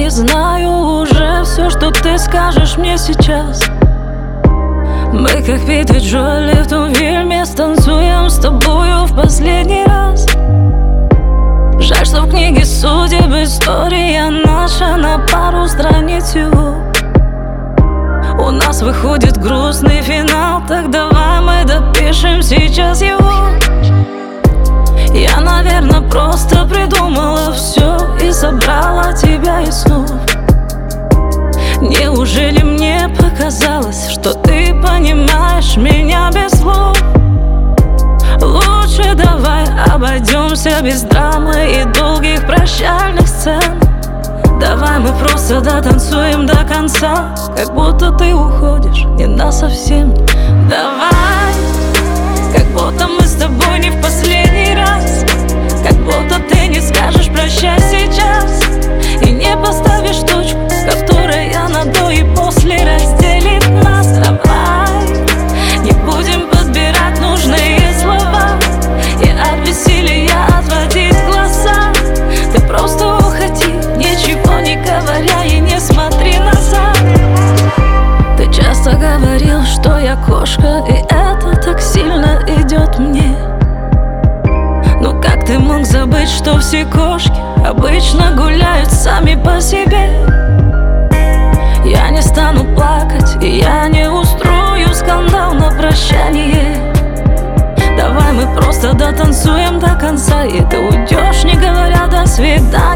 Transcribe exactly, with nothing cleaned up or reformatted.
и знаю уже все, что ты скажешь мне сейчас. Мы как Пит и Джоли в том фильме станцуем с тобою в последний раз. Жаль, что в книге судеб история наша на пару страниц всего. У нас выходит грустный финал, так давай мы допишем сейчас его. Я, наверное, просто придумала все и собрала тебя из снов. Неужели мне показалось, что ты понимаешь меня без слов? Лучше давай обойдемся без драмы и долгих прощальных сцен. Давай мы просто дотанцуем до конца, как будто ты уходишь не насовсем. Давай, как будто мы с тобой не в последний раз, как будто ты не скажешь прощай сейчас и не поставишь точку, которая на до и после разделит нас. Давай, не будем подбирать нужные слова и от веселья отводить глаза. Ты просто уходи, ничего не говоря, и не смотри назад. Ты часто говорил, что я кошка, и это так сильно идет мне. Но как ты мог забыть, что все кошки обычно гуляют сами по себе? Я не стану плакать, и я не устрою скандал на прощание. Давай мы просто дотанцуем до конца, и ты уйдешь, не говоря до свидания.